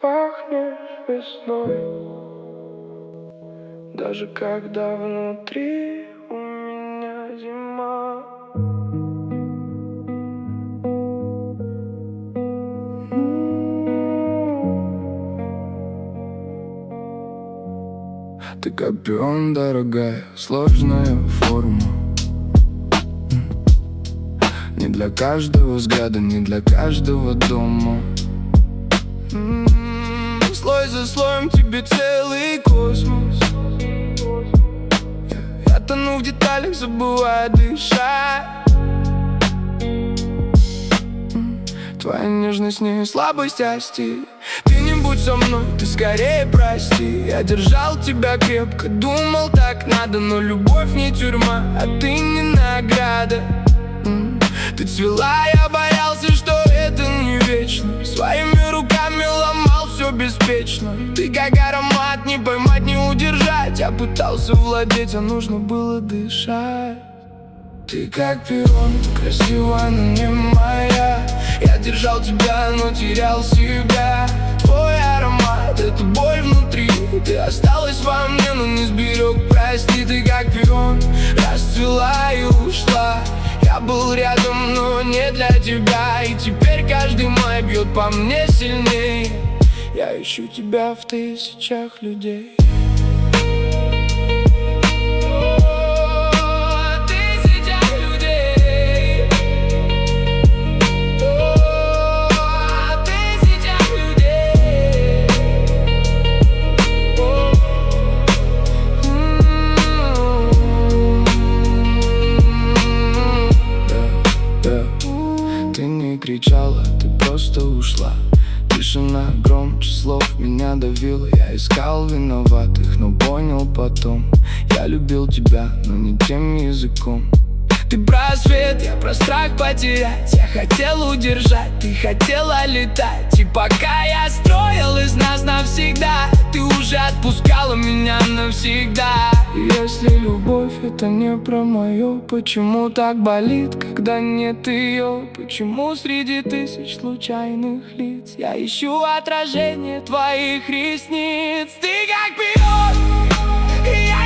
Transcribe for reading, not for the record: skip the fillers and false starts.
пахнешь весной, даже когда внутри у меня зима. Ты как пион, дорогая, сложная форма. Не для каждого взгляда, не для каждого дома. Слой за слоем тебе целый космос. Я тону в деталях, забывая дышать. Твоя нежность не слабость, а стиль. Ты не будь со мной, ты скорее прости. Я держал тебя крепко, думал так надо, но любовь не тюрьма, а ты не награда. Ты цвела, я боялся, что это не вечно. Своими руками ломал все беспечно. Ты как аромат, не поймать, не удержать. Я пытался владеть, а нужно было дышать. Ты как пион, красивая, но не моя. Я держал тебя, но терял себя. Твой аромат — это боль внутри. Ты осталась во мне, но не сберег, прости. Ты как пион, расцвела и ушла. Я был рядом, но не для тебя. И теперь каждый май бьет по мне сильней. Я ищу тебя в тысячах людей. Кричала, ты просто ушла. Тишина громче слов меня давила. Я искал виноватых, но понял потом: я любил тебя, но не тем языком. Ты про свет, я про страх потерять. Я хотел удержать, ты хотела летать. И пока я строил из нас навсегда, ты уже отпускала меня навсегда. И если любовь это не про мое, почему так болит, когда нет ее? Почему среди тысяч случайных лиц я ищу отражение твоих ресниц? Ты как пион, и я